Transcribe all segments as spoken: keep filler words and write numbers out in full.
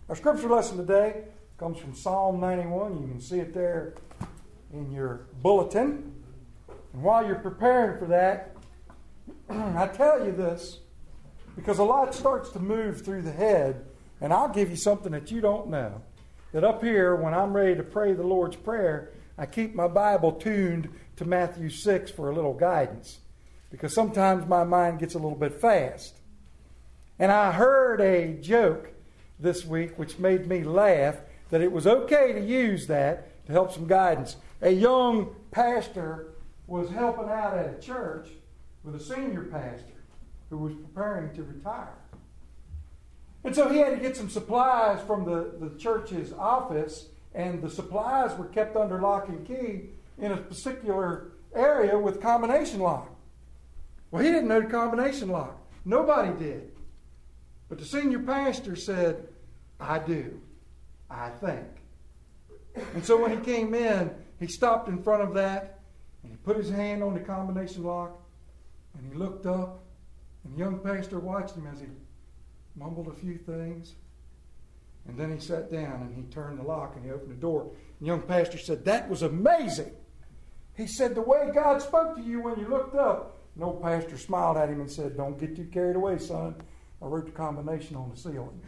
Our scripture lesson today comes from Psalm ninety-one. You can see it there in your bulletin. And while you're preparing for that, I tell you this because a lot starts to move through the head, and I'll give you something that you don't know. That up here, when I'm ready to pray the Lord's Prayer, I keep my Bible tuned to Matthew six for a little guidance. Because sometimes my mind gets a little bit fast. And I heard a joke this week which made me laugh that it was okay to use that to help some guidance. A young pastor was helping out at a church with a senior pastor who was preparing to retire. And so he had to get some supplies from the, the church's office, and the supplies were kept under lock and key in a particular area with combination lock. Well, he didn't know the combination lock. Nobody did. But the senior pastor said, I do. I think. And so when he came in, he stopped in front of that, and he put his hand on the combination lock, and he looked up, and the young pastor watched him as he mumbled a few things. And then he sat down, and he turned the lock, and he opened the door. And the young pastor said, that was amazing. He said, the way God spoke to you when you looked up. And old pastor smiled at him and said, don't get too carried away, son. I wrote the combination on the ceiling.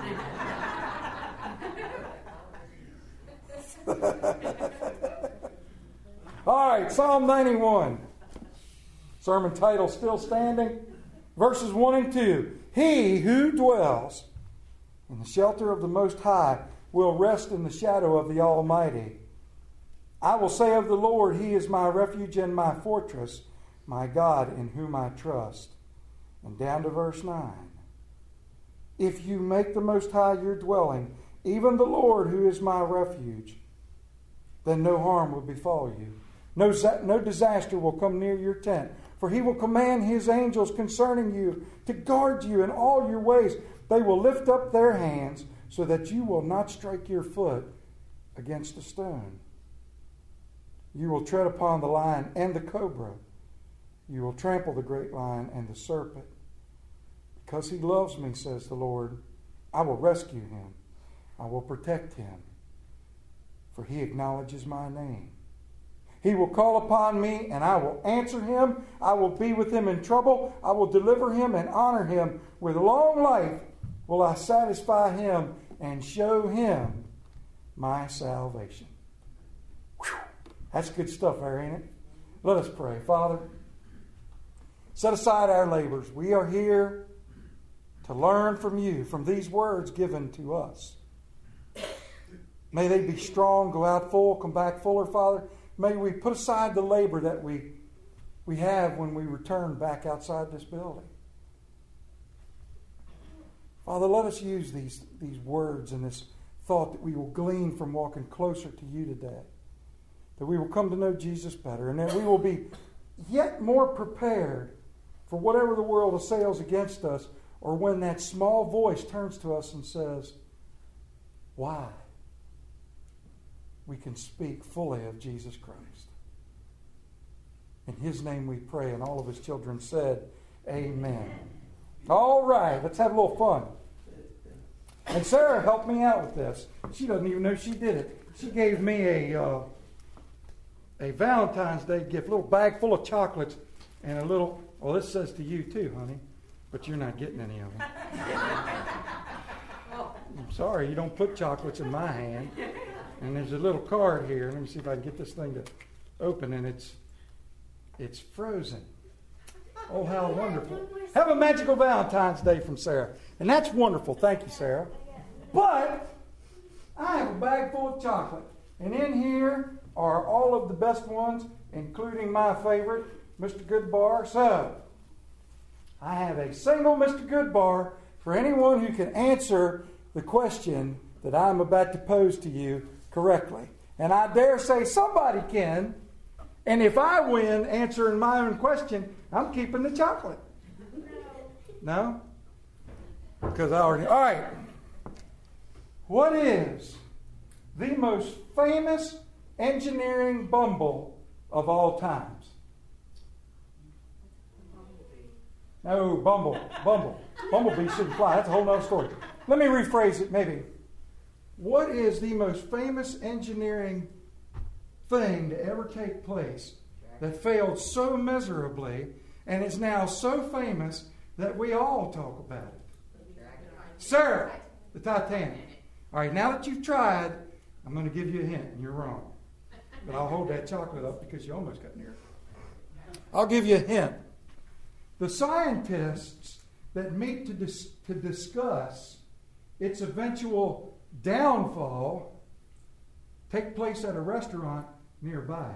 All right, Psalm ninety-one. Sermon title still standing. Verses one and two. He who dwells in the shelter of the Most High will rest in the shadow of the Almighty. I will say of the Lord, He is my refuge and my fortress, my God in whom I trust. And down to verse nine. If you make the Most High your dwelling, even the Lord who is my refuge, then no harm will befall you. No, no disaster will come near your tent. For He will command His angels concerning you to guard you in all your ways. They will lift up their hands so that you will not strike your foot against a stone. You will tread upon the lion and the cobra. You will trample the great lion and the serpent. Because He loves me, says the Lord, I will rescue Him. I will protect Him. For He acknowledges my name. He will call upon me, and I will answer him. I will be with him in trouble. I will deliver him and honor him. With long life will I satisfy him and show him my salvation. Whew. That's good stuff there, ain't it? Let us pray. Father, set aside our labors. We are here to learn from you, from these words given to us. May they be strong, go out full, come back fuller, Father. May we put aside the labor that we, we have when we return back outside this building. Father, let us use these, these words and this thought that we will glean from walking closer to you today. That we will come to know Jesus better, and that we will be yet more prepared for whatever the world assails against us, or when that small voice turns to us and says, why? We can speak fully of Jesus Christ. In His name we pray, and all of His children said, amen. All right, let's have a little fun. And Sarah helped me out with this. She doesn't even know she did it. She gave me a uh, a Valentine's Day gift, a little bag full of chocolates, and a little, well, this says to you too, honey, but you're not getting any of them. I'm sorry, you don't put chocolates in my hand. And there's a little card here. Let me see if I can get this thing to open, and it's it's frozen. Oh, how wonderful. Have a magical Valentine's Day from Sarah. And that's wonderful. Thank you, Sarah. But I have a bag full of chocolate. And in here are all of the best ones, including my favorite, Mister Goodbar. So, I have a single Mister Goodbar for anyone who can answer the question that I'm about to pose to you correctly. And I dare say somebody can. And if I win answering my own question, I'm keeping the chocolate. No? Because I already... All right. What is the most famous engineering bumble of all times? No, Bumble. Bumble. Bumblebee shouldn't fly. That's a whole nother story. Let me rephrase it maybe. what is the most famous engineering thing to ever take place that failed so miserably and is now so famous that we all talk about it? Sarah, the Titanic. All right, now that you've tried, I'm going to give you a hint, and you're wrong. But I'll hold that chocolate up because you almost got near it. I'll give you a hint. The scientists that meet to, dis- to discuss its eventual downfall take place at a restaurant nearby.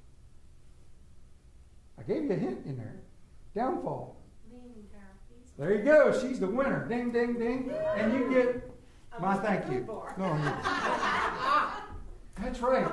I gave you a hint in there. Downfall. There you go. She's the winner. Ding, ding, ding. And you get my thank you. No, no. That's right.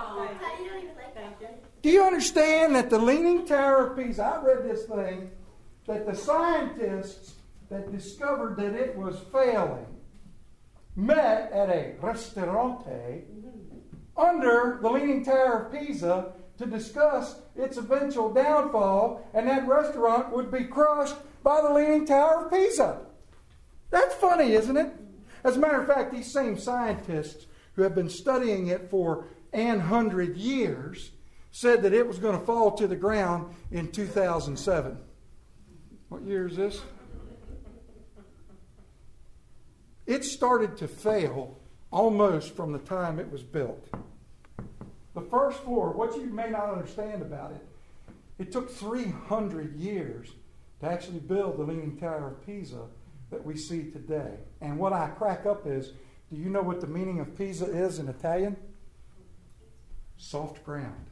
Do you understand that the Leaning Tower of Pisa, I read this thing, that the scientists that discovered that it was failing met at a ristorante under the Leaning Tower of Pisa to discuss its eventual downfall, and that restaurant would be crushed by the Leaning Tower of Pisa. That's funny, isn't it? As a matter of fact, these same scientists who have been studying it for an hundred years said that it was going to fall to the ground in two thousand seven. What year is this? It started to fail almost from the time it was built. The first floor, what you may not understand about it, it took three hundred years to actually build the Leaning Tower of Pisa that we see today. And what I crack up is, do you know what the meaning of Pisa is in Italian? Soft ground.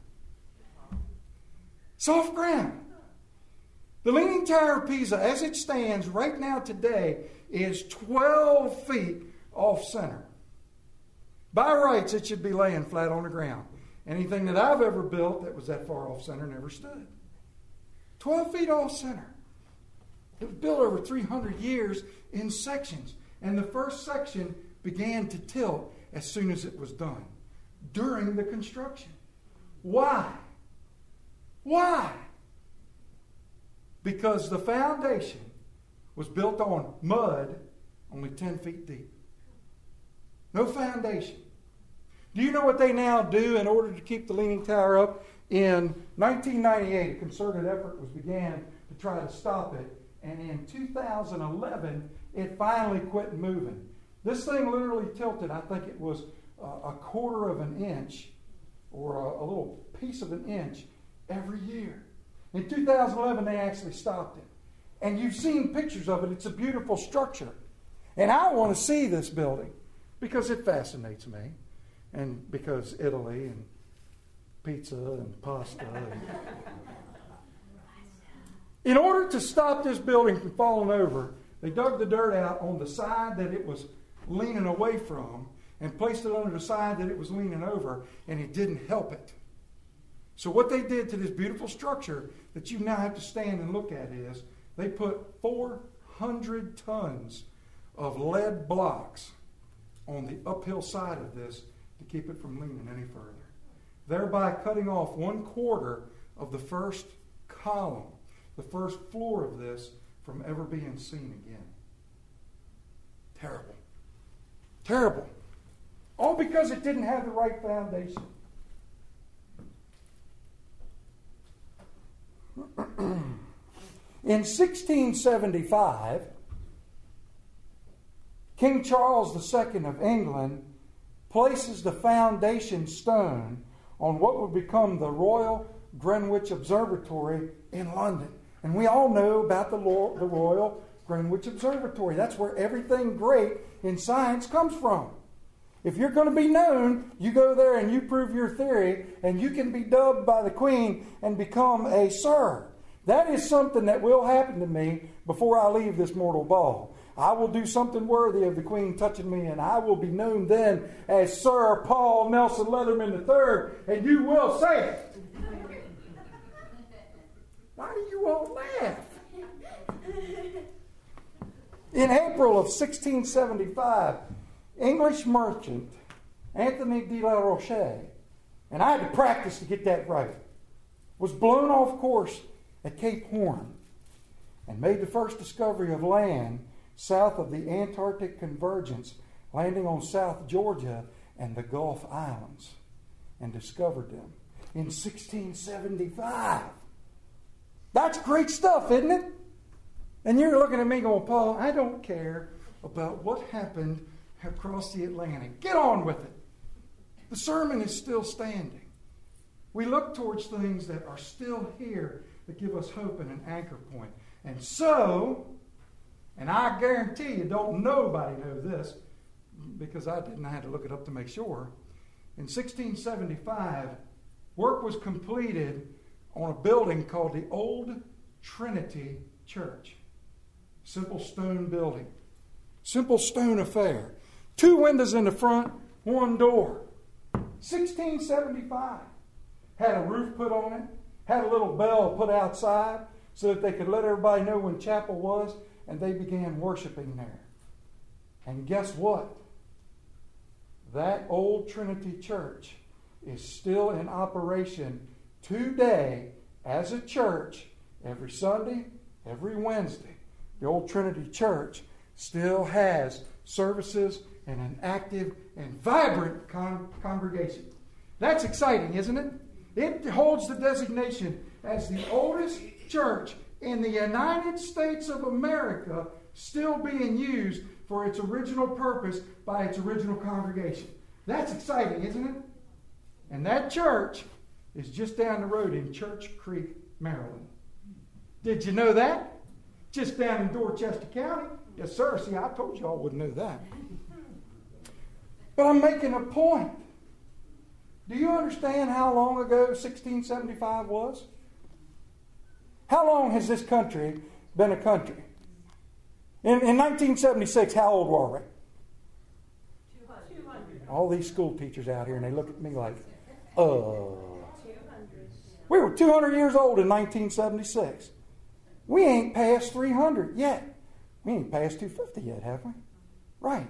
Soft ground. The Leaning Tower of Pisa, as it stands right now today, is twelve feet off center. By rights, it should be laying flat on the ground. Anything that I've ever built that was that far off center never stood. twelve feet off center. It was built over three hundred years in sections. And the first section began to tilt as soon as it was done during the construction. Why? Why? Because the foundation was built on mud only ten feet deep. No foundation. Do you know what they now do in order to keep the Leaning Tower up? In nineteen ninety-eight, a concerted effort was began to try to stop it. And in two thousand eleven, it finally quit moving. This thing literally tilted, I think it was a quarter of an inch or a, a little piece of an inch every year. In two thousand eleven, they actually stopped it. And you've seen pictures of it. It's a beautiful structure. And I want to see this building because it fascinates me. And because Italy and pizza and pasta. And in order to stop this building from falling over, they dug the dirt out on the side that it was leaning away from and placed it under the side that it was leaning over, and it didn't help it. So what they did to this beautiful structure that you now have to stand and look at is they put four hundred tons of lead blocks on the uphill side of this to keep it from leaning any further, thereby cutting off one quarter of the first column, the first floor of this, from ever being seen again. Terrible. Terrible. All because it didn't have the right foundation. In sixteen seventy-five, King Charles the Second of England places the foundation stone on what would become the Royal Greenwich Observatory in London. And we all know about the, Lo- the Royal Greenwich Observatory. That's where everything great in science comes from. If you're going to be known, you go there and you prove your theory, and you can be dubbed by the Queen and become a Sir. That is something that will happen to me before I leave this mortal ball. I will do something worthy of the Queen touching me, and I will be known then as Sir Paul Nelson Leatherman the third, and you will say it. Why do you all laugh? In April of sixteen seventy-five, English merchant Anthony de la Roche, and I had to practice to get that right, was blown off course at Cape Horn and made the first discovery of land south of the Antarctic convergence landing on South Georgia and the Gulf Islands, and discovered them in sixteen seventy-five. That's great stuff, isn't it? And you're looking at me going, Paul, I don't care about what happened across the Atlantic. Get on with it. The sermon is still standing. We look towards things that are still here that give us hope and an anchor point. And so, and I guarantee you don't nobody know this, because I didn't. I had to look it up to make sure. In sixteen seventy-five, work was completed on a building called the Old Trinity Church. Simple stone building. Simple stone affair. Two windows in the front, one door. sixteen seventy-five. Had a roof put on it. Had a little bell put outside so that they could let everybody know when chapel was, and they began worshiping there. And guess what? That Old Trinity Church is still in operation today as a church every Sunday, every Wednesday. The Old Trinity Church still has services and an active and vibrant con- congregation. That's exciting, isn't it? It holds the designation as the oldest church in the United States of America, still being used for its original purpose by its original congregation. That's exciting, isn't it? And that church is just down the road in Church Creek, Maryland. Did you know that? Just down in Dorchester County. Yes, sir. See, I told you I wouldn't know that. But I'm making a point. Do you understand how long ago sixteen seventy-five was? How long has this country been a country? In, in nineteen seventy-six, how old were we? two hundred. All these school teachers out here, and they look at me like, uh. We were two hundred years old in nineteen seventy-six. We ain't past three hundred yet. We ain't past two hundred fifty yet, have we? Right.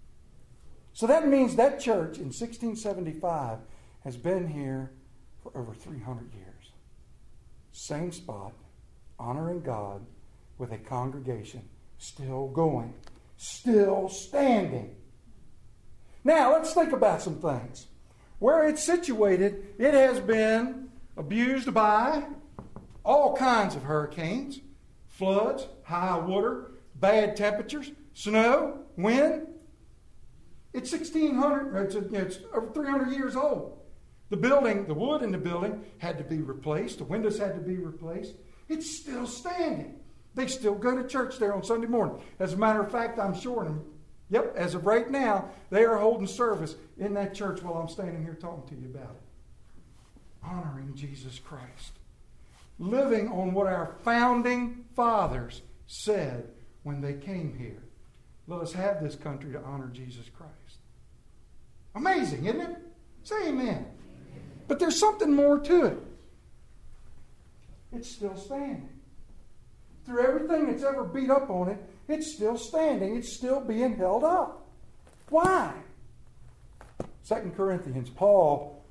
So that means that church in sixteen seventy-five has been here for over three hundred years. Same spot, honoring God with a congregation still going, still standing. Now, let's think about some things. Where it's situated, it has been abused by all kinds of hurricanes, floods, high water, bad temperatures, snow, wind. It's sixteen hundred, it's, it's over three hundred years old. The building, the wood in the building had to be replaced. The windows had to be replaced. It's still standing. They still go to church there on Sunday morning. As a matter of fact, I'm sure, and yep, as of right now, they are holding service in that church while I'm standing here talking to you about it. Honoring Jesus Christ. Living on what our founding fathers said when they came here. Let us have this country to honor Jesus Christ. Amazing, isn't it? Say amen. But there's something more to it. It's still standing. Through everything that's ever beat up on it, it's still standing. It's still being held up. Why? Second Corinthians, Paul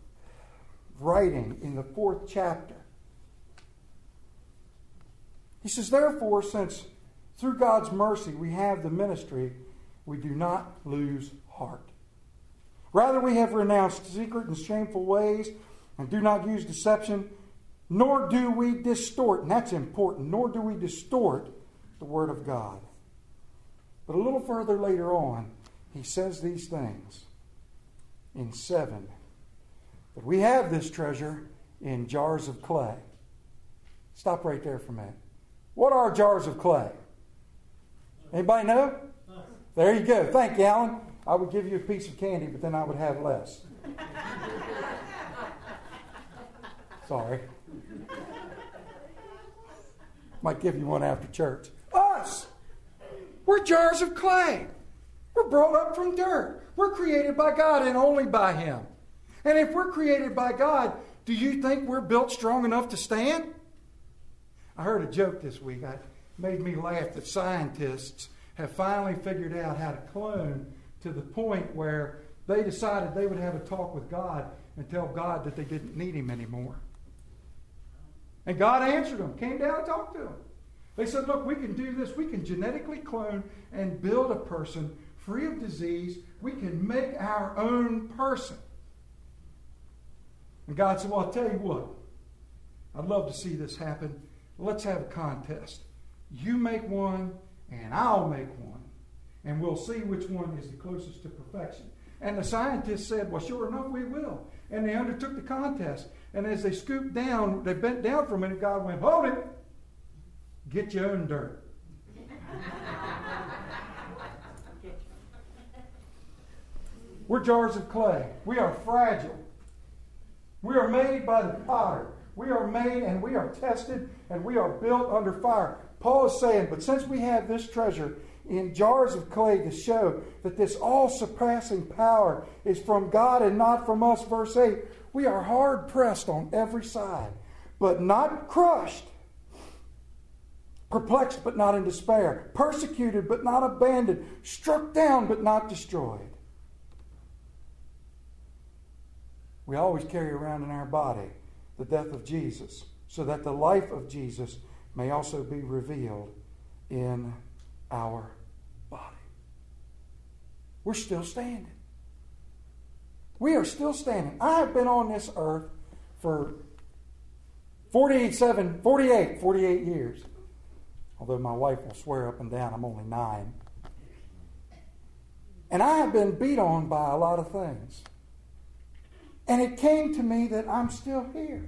writing in the fourth chapter. He says, therefore, since through God's mercy we have the ministry, we do not lose heart. Rather, we have renounced secret and shameful ways and do not use deception, nor do we distort, and that's important, nor do we distort the Word of God. But a little further later on, he says these things in seven. But we have this treasure in jars of clay. Stop right there for a minute. What are jars of clay? Anybody know? There you go. Thank you, Alan. I would give you a piece of candy, but then I would have less. Sorry. Might give you one after church. Us! We're jars of clay. We're brought up from dirt. We're created by God and only by Him. And if we're created by God, do you think we're built strong enough to stand? I heard a joke this week. It made me laugh that scientists have finally figured out how to clone to the point where they decided they would have a talk with God and tell God that they didn't need Him anymore. And God answered them, came down and talked to them. They said, look, we can do this. We can genetically clone and build a person free of disease. We can make our own person. And God said, well, I'll tell you what. I'd love to see this happen. Let's have a contest. You make one, and I'll make one. And we'll see which one is the closest to perfection. And the scientists said, well, sure enough, we will. And they undertook the contest. And as they scooped down, they bent down for a minute, God went, hold it. Get your own dirt. We're jars of clay. We are fragile. We are made by the potter. We are made and we are tested and we are built under fire. Paul is saying, but since we have this treasure in jars of clay to show that this all-surpassing power is from God and not from us, verse eight, we are hard-pressed on every side, but not crushed, perplexed but not in despair, persecuted but not abandoned, struck down but not destroyed. We always carry around in our body the death of Jesus, so that the life of Jesus may also be revealed in our body. We're still standing. We are still standing. I have been on this earth for forty-seven, forty-eight, forty-eight years. Although my wife will swear up and down I'm only nine. And I have been beat on by a lot of things. And it came to me that I'm still here.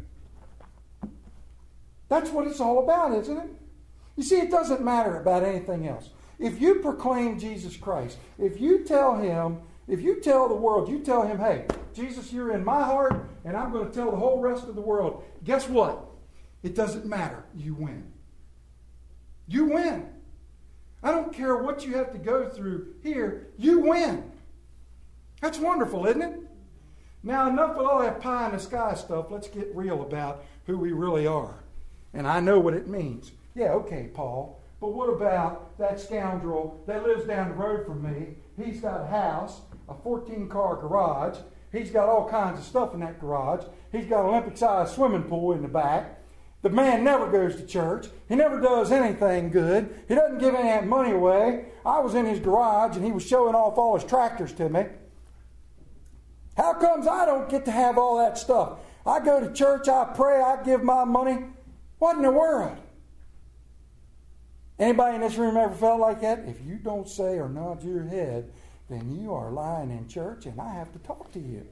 That's what it's all about, isn't it? You see, it doesn't matter about anything else. If you proclaim Jesus Christ, if you tell him, if you tell the world, you tell him, hey, Jesus, you're in my heart, and I'm going to tell the whole rest of the world, guess what? It doesn't matter. You win. You win. I don't care what you have to go through here. You win. That's wonderful, isn't it? Now, enough with all that pie in the sky stuff. Let's get real about who we really are. And I know what it means. Yeah, okay, Paul. But what about that scoundrel that lives down the road from me? He's got a house, a fourteen-car garage. He's got all kinds of stuff in that garage. He's got an Olympic-sized swimming pool in the back. The man never goes to church. He never does anything good. He doesn't give any of that money away. I was in his garage, and he was showing off all his tractors to me. How comes I don't get to have all that stuff? I go to church, I pray, I give my money. What in the world? Anybody in this room ever felt like that? If you don't say or nod your head, then you are lying in church and I have to talk to you.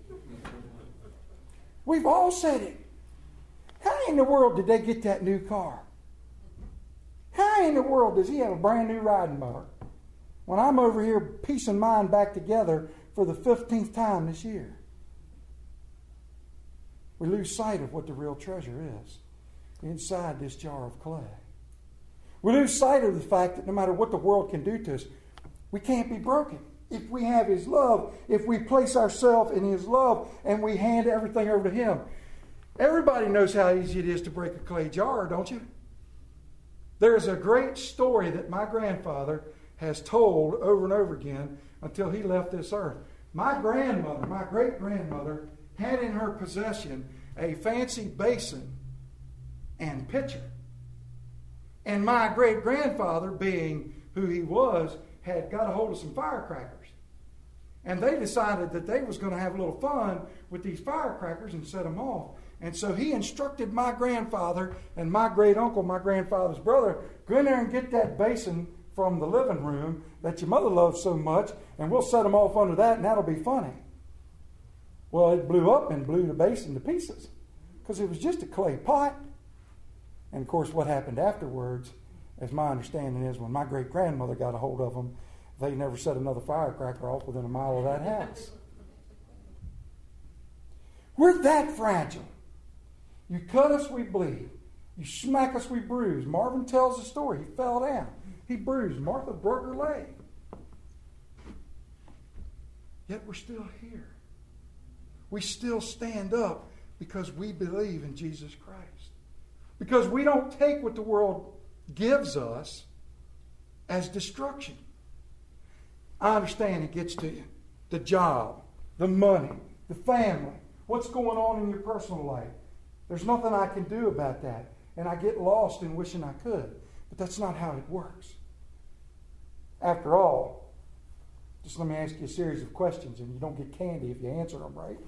We've all said it. How in the world did they get that new car? How in the world does he have a brand new riding mower when I'm over here piecing mine back together for the fifteenth time this year? We lose sight of what the real treasure is inside this jar of clay. We lose sight of the fact that no matter what the world can do to us, we can't be broken. If we have his love, if we place ourselves in his love and we hand everything over to him. Everybody knows how easy it is to break a clay jar, don't you? There's a great story that my grandfather has told over and over again until he left this earth. My grandmother, my great-grandmother, had in her possession a fancy basin and pitcher. And my great-grandfather, being who he was, had got a hold of some firecrackers. And they decided that they was going to have a little fun with these firecrackers and set them off. And so he instructed my grandfather and my great-uncle, my grandfather's brother, go in there and get that basin from the living room that your mother loves so much, and we'll set them off under that, and that'll be funny. Well, it blew up and blew the basin to pieces because it was just a clay pot. And, of course, what happened afterwards, as my understanding is, when my great-grandmother got a hold of them, they never set another firecracker off within a mile of that house. We're that fragile. You cut us, we bleed. You smack us, we bruise. Marvin tells the story. He fell down. He bruised. Martha broke her leg. Yet we're still here. We still stand up because we believe in Jesus Christ. Because we don't take what the world gives us as destruction. I understand it gets to you. The job, the money, the family, what's going on in your personal life. There's nothing I can do about that. And I get lost in wishing I could. But that's not how it works. After all, Just let me ask you a series of questions, and you don't get candy if you answer them right.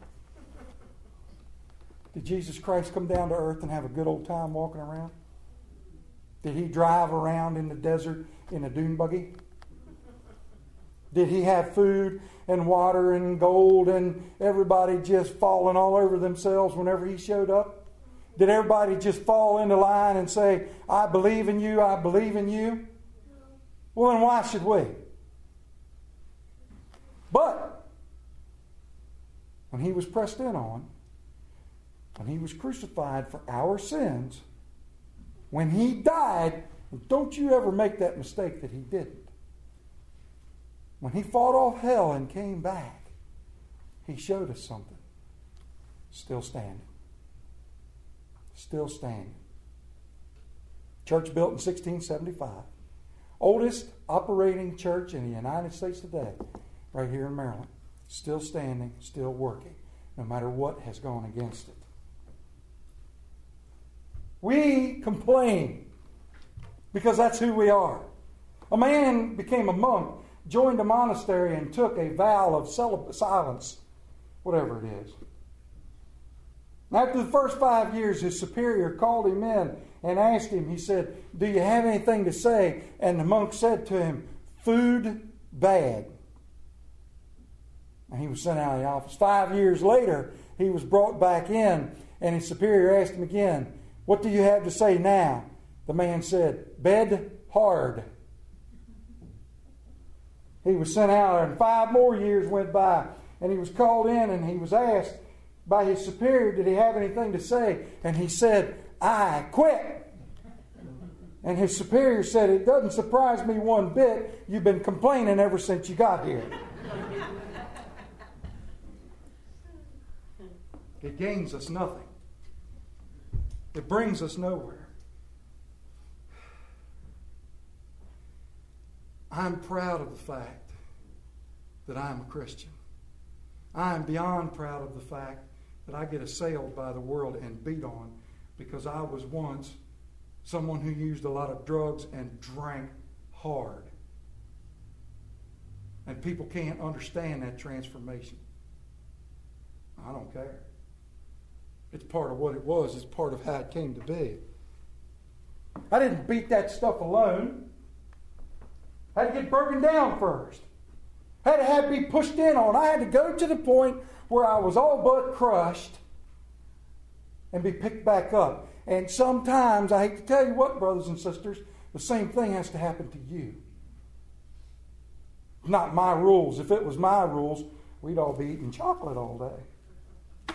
Did Jesus Christ come down to earth and have a good old time walking around? Did he drive around in the desert in a dune buggy? Did he have food and water and gold and everybody just falling all over themselves whenever he showed up? Did everybody just fall into line and say, I believe in you, I believe in you? Well, then why should we? But when he was pressed in on, when he was crucified for our sins, when he died, don't you ever make that mistake that he didn't. When he fought off hell and came back, he showed us something. Still standing. Still standing. Church built in sixteen seventy-five. Oldest operating church in the United States today, right here in Maryland. Still standing, still working, no matter what has gone against it. We complain because that's who we are. A man became a monk, joined a monastery, and took a vow of celib- silence, whatever it is. After the first five years, his superior called him in and asked him, he said, do you have anything to say? And the monk said to him, food bad. And he was sent out of the office. Five years later, he was brought back in, and his superior asked him again, what do you have to say now? The man said, bed hard. He was sent out, and five more years went by, and he was called in, and he was asked by his superior, did he have anything to say? And he said, I quit. And his superior said, it doesn't surprise me one bit. You've been complaining ever since you got here. It gains us nothing. It brings us nowhere. I'm proud of the fact that I'm a Christian. I am beyond proud of the fact that I get assailed by the world and beat on because I was once someone who used a lot of drugs and drank hard. And people can't understand that transformation. I don't care. It's part of what it was. It's part of how it came to be. I didn't beat that stuff alone. I had to get broken down first. I had to have be pushed in on. I had to go to the point where I was all but crushed and be picked back up. And sometimes, I hate to tell you what, brothers and sisters, the same thing has to happen to you. Not my rules. If it was my rules, we'd all be eating chocolate all day.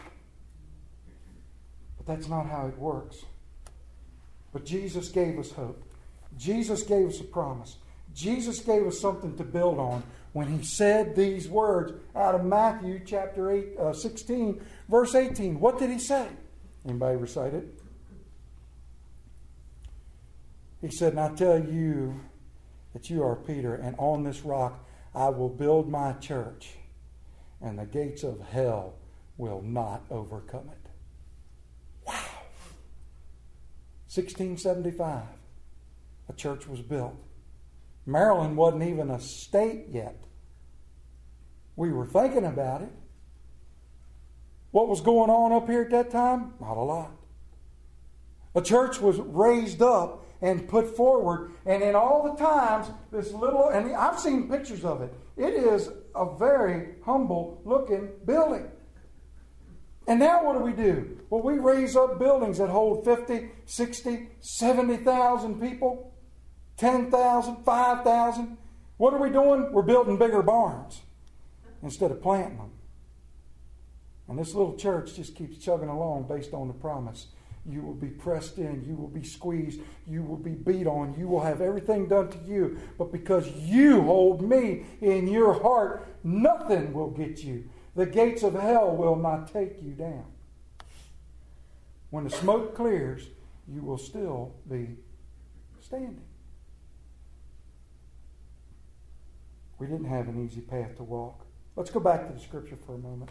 But that's not how it works. But Jesus gave us hope. Jesus gave us a promise. Jesus gave us something to build on when he said these words out of Matthew chapter eight, uh, sixteen, verse eighteen. What did he say? Anybody recite it? He said, and I tell you that you are Peter, and on this rock I will build my church, and the gates of hell will not overcome it. Wow. sixteen seventy-five, a church was built. Maryland wasn't even a state yet. We were thinking about it. What was going on up here at that time? Not a lot. A church was raised up and put forward, and in all the times, this little, and I've seen pictures of it, it is a very humble looking building. And now what do we do? Well, we raise up buildings that hold fifty, sixty, seventy thousand people, ten thousand, five thousand. What are we doing? We're building bigger barns instead of planting them. And this little church just keeps chugging along based on the promise. You will be pressed in. You will be squeezed. You will be beat on. You will have everything done to you. But because you hold me in your heart, nothing will get you. The gates of hell will not take you down. When the smoke clears, you will still be standing. We didn't have an easy path to walk. Let's go back to the scripture for a moment.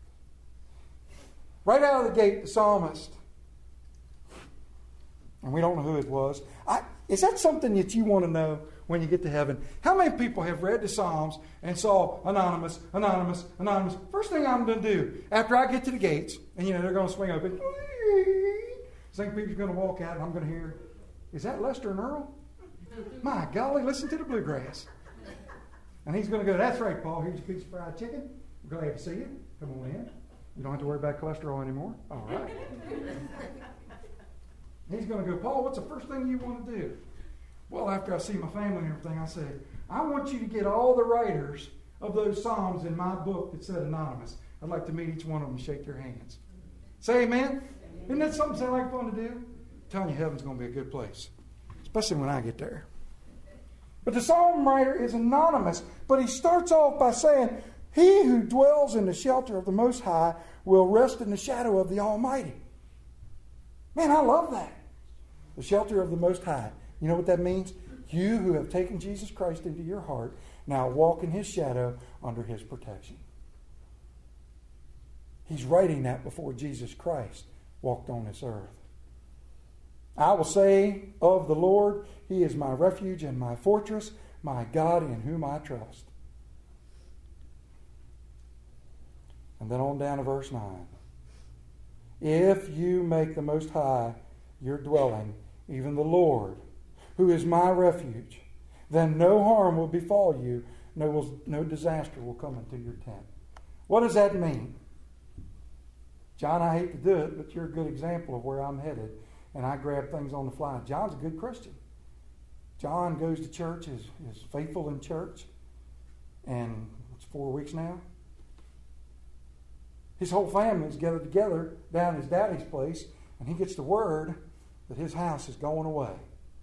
Right out of the gate, the psalmist, and we don't know who it was. I, is that something that you want to know? when you get to heaven. How many people have read the Psalms and saw anonymous, anonymous, anonymous? First thing I'm going to do, after I get to the gates, and you know, they're going to swing open, Saint Peter's going to walk out, and I'm going to hear, is that Lester and Earl? My golly, listen to the bluegrass. And he's going to go, that's right, Paul, here's a piece of fried chicken. We're glad to see you. Come on in. You don't have to worry about cholesterol anymore. All right. He's going to go, Paul, what's the first thing you want to do? Well, after I see my family and everything, I say, I want you to get all the writers of those Psalms in my book that said anonymous. I'd like to meet each one of them and shake their hands. Say amen? Isn't that something sound like fun to do? I'm telling you, heaven's going to be a good place, especially when I get there. But the psalm writer is anonymous, but he starts off by saying, he who dwells in the shelter of the Most High will rest in the shadow of the Almighty. Man, I love that. The shelter of the Most High. You know what that means? You who have taken Jesus Christ into your heart now walk in His shadow under His protection. He's writing that before Jesus Christ walked on this earth. I will say of the Lord, He is my refuge and my fortress, my God in whom I trust. And then on down to verse nine. If you make the Most High your dwelling, even the Lord, who is my refuge, then no harm will befall you, no, will, no disaster will come into your tent. What does that mean? John, I hate to do it, but you're a good example of where I'm headed, and I grab things on the fly. John's a good Christian. John goes to church, is, is faithful in church, and it's four weeks now. His whole family's gathered together down at his daddy's place, and he gets the word that his house is going away.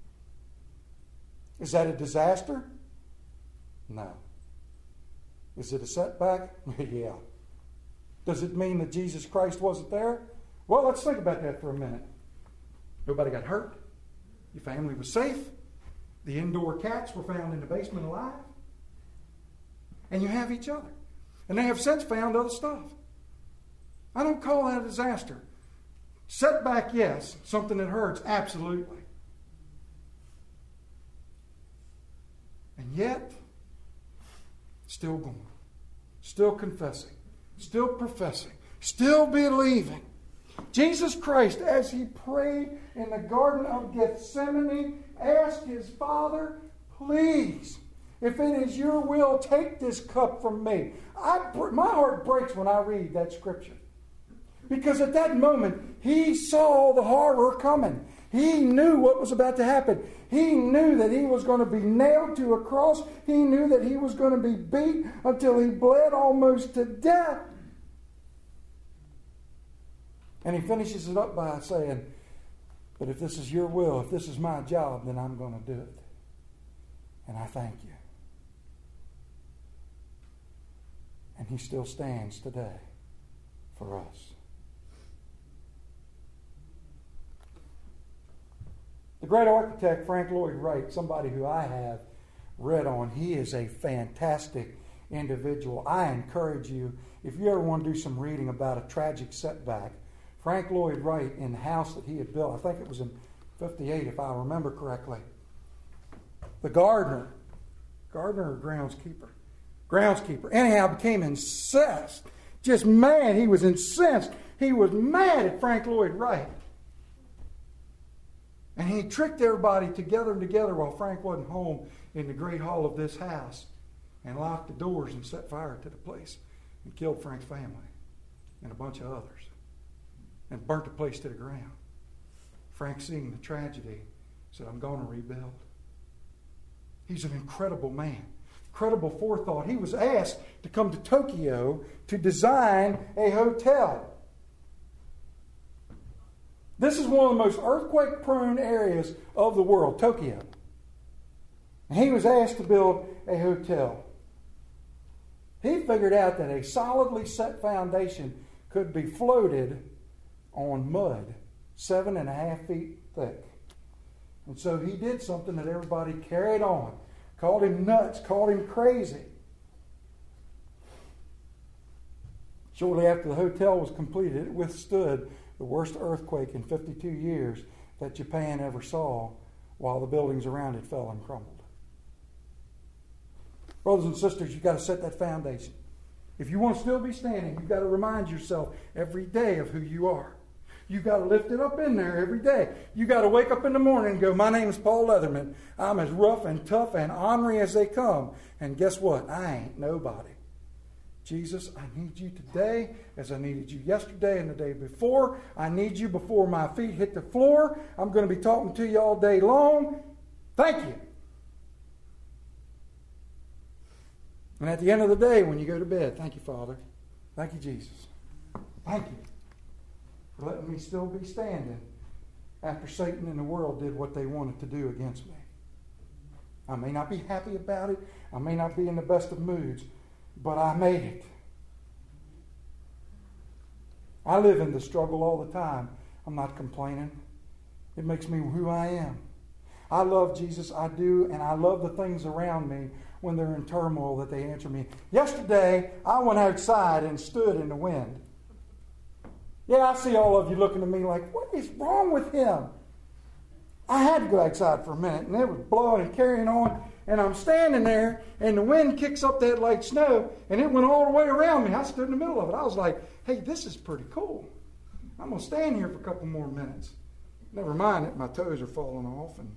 Is that a disaster? No. Is it a setback? Yeah. Does it mean that Jesus Christ wasn't there? Well, let's think about that for a minute. Nobody got hurt. Your family was safe. The indoor cats were found in the basement alive. And you have each other. And they have since found other stuff. I don't call that a disaster. Setback, yes. Something that hurts, absolutely. And yet, still going. Still confessing. Still professing. Still believing. Jesus Christ, as He prayed in the Garden of Gethsemane, asked His Father, please, if it is your will, take this cup from me. I, my heart breaks when I read that scripture. Because at that moment, He saw the horror coming. He knew what was about to happen. He knew that He was going to be nailed to a cross. He knew that He was going to be beat until He bled almost to death. And He finishes it up by saying, but if this is your will, if this is my job, then I'm going to do it. And I thank you. And He still stands today for us. The great architect Frank Lloyd Wright, somebody who I have read on, he is a fantastic individual. I encourage you, if you ever want to do some reading about a tragic setback, Frank Lloyd Wright, in the house that he had built, I think it was in fifty-eight if I remember correctly, the gardener, gardener or groundskeeper? Groundskeeper. Anyhow, became incensed. Just mad. He was incensed. He was mad at Frank Lloyd Wright. And he tricked everybody together and together while Frank wasn't home in the great hall of this house and locked the doors and set fire to the place and killed Frank's family and a bunch of others and burnt the place to the ground. Frank, seeing the tragedy, said, I'm going to rebuild. He's an incredible man. Incredible forethought. He was asked to come to Tokyo to design a hotel. This is one of the most earthquake-prone areas of the world, Tokyo. And he was asked to build a hotel. He figured out that a solidly set foundation could be floated on mud, seven and a half feet thick. And so he did something that everybody carried on. Called him nuts, called him crazy. Shortly after the hotel was completed, it withstood the worst earthquake in fifty-two years that Japan ever saw, while the buildings around it fell and crumbled. Brothers and sisters, you've got to set that foundation. If you want to still be standing, you've got to remind yourself every day of who you are. You've got to lift it up in there every day. You've got to wake up in the morning and go, my name is Paul Leatherman. I'm as rough and tough and ornery as they come. And guess what? I ain't nobody. Jesus, I need you today as I needed you yesterday and the day before. I need you before my feet hit the floor. I'm going to be talking to you all day long. Thank you. And at the end of the day, when you go to bed, thank you, Father. Thank you, Jesus. Thank you for letting me still be standing after Satan and the world did what they wanted to do against me. I may not be happy about it. I may not be in the best of moods, but I made it. I live in the struggle all the time. I'm not complaining. It makes me who I am. I love Jesus, I do, and I love the things around me when they're in turmoil that they answer me. Yesterday, I went outside and stood in the wind. Yeah, I see all of you looking at me like, what is wrong with him? I had to go outside for a minute, and it was blowing and carrying on, and I'm standing there, and the wind kicks up that light snow, and it went all the way around me. I stood in the middle of it. I was like, hey, this is pretty cool. I'm going to stand here for a couple more minutes. Never mind that my toes are falling off. And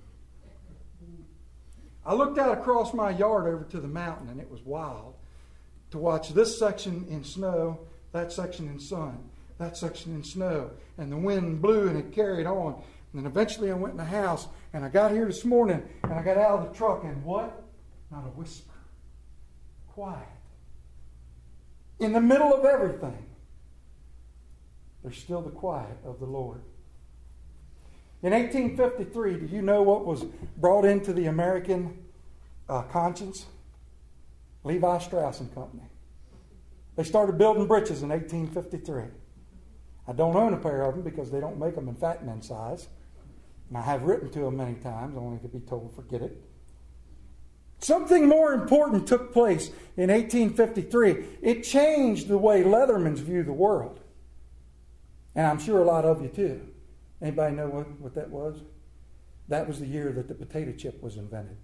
I looked out across my yard over to the mountain, and it was wild to watch this section in snow, that section in sun, that section in snow, and the wind blew and it carried on. And then eventually I went in the house, and I got here this morning, and I got out of the truck, and what? Not a whisper. Quiet. In the middle of everything, there's still the quiet of the Lord. In eighteen fifty-three, do you know what was brought into the American uh, conscience? Levi Strauss and Company. They started building breeches in eighteen fifty-three. I don't own a pair of them because they don't make them in fat men size. And I have written to them many times, only to be told, forget it. Something more important took place in eighteen fifty-three. It changed the way Leathermans view the world. And I'm sure a lot of you too. Anybody know what, what that was? That was the year that the potato chip was invented.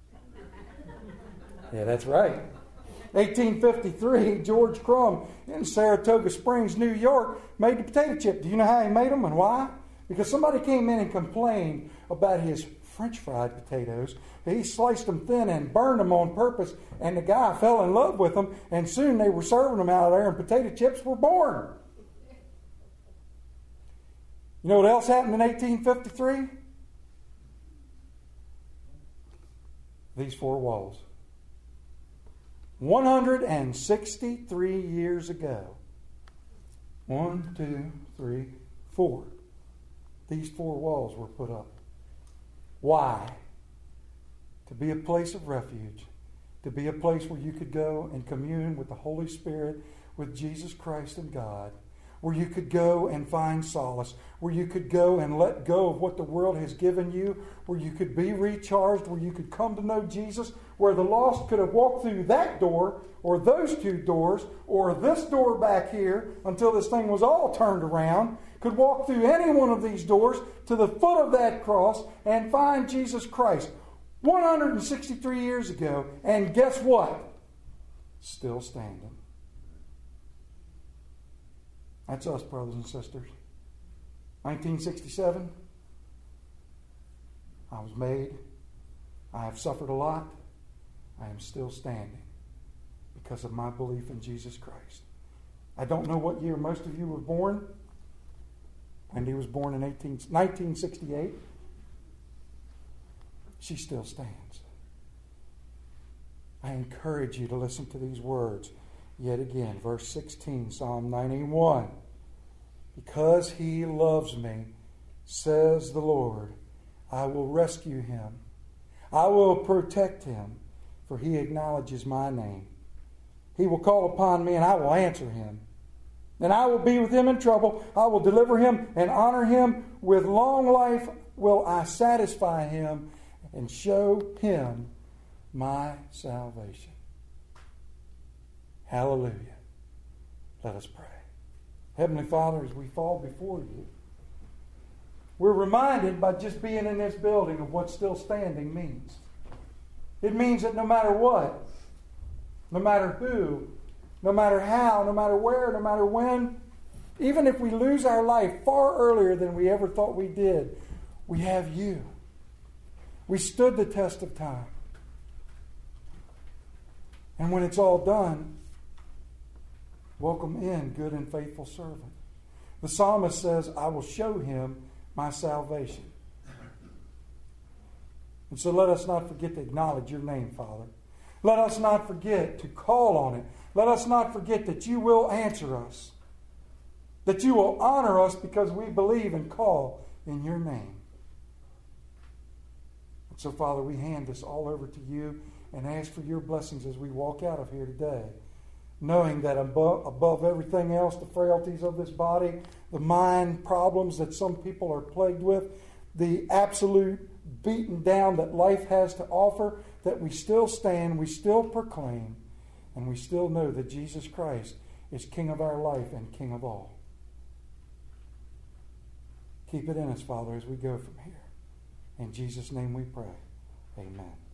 Yeah, that's right. eighteen fifty-three, George Crumb in Saratoga Springs, New York, made the potato chip. Do you know how he made them and why? Because somebody came in and complained about his French fried potatoes. He sliced them thin and burned them on purpose, and the guy fell in love with them, and soon they were serving them out there, and potato chips were born. You know what else happened in eighteen fifty-three? These four walls. one hundred sixty-three years ago. One, two, three, four. These four walls were put up. Why? To be a place of refuge. To be a place where you could go and commune with the Holy Spirit, with Jesus Christ and God. Where you could go and find solace. Where you could go and let go of what the world has given you. Where you could be recharged. Where you could come to know Jesus. Where the lost could have walked through that door, or those two doors, or this door back here, until this thing was all turned around, could walk through any one of these doors to the foot of that cross and find Jesus Christ. one hundred sixty-three years ago, and guess what? Still standing. That's us, brothers and sisters. nineteen sixty-seven, I was made. I have suffered a lot. I am still standing because of my belief in Jesus Christ. I don't know what year most of you were born. Wendy was born in nineteen sixty-eight. She still stands. I encourage you to listen to these words yet again. Verse sixteen, Psalm ninety-one. Because he loves me, says the Lord, I will rescue him. I will protect him, for he acknowledges my name. He will call upon me, and I will answer him. And I will be with him in trouble. I will deliver him and honor him. With long life will I satisfy him and show him my salvation. Hallelujah. Let us pray. Heavenly Father, as we fall before you, we're reminded by just being in this building of what still standing means. It means that no matter what, no matter who, no matter how, no matter where, no matter when, even if we lose our life far earlier than we ever thought we did, we have you. We stood the test of time. And when it's all done, welcome in, good and faithful servant. The psalmist says, I will show him my salvation. And so let us not forget to acknowledge your name, Father. Let us not forget to call on it. Let us not forget that you will answer us. That you will honor us because we believe and call in your name. And so, Father, we hand this all over to you and ask for your blessings as we walk out of here today, knowing that above, above everything else, the frailties of this body, the mind problems that some people are plagued with, the absolute beaten down that life has to offer, that we still stand, we still proclaim, and we still know that Jesus Christ is King of our life and King of all. Keep it in us, Father, as we go from here. In Jesus' name we pray. Amen.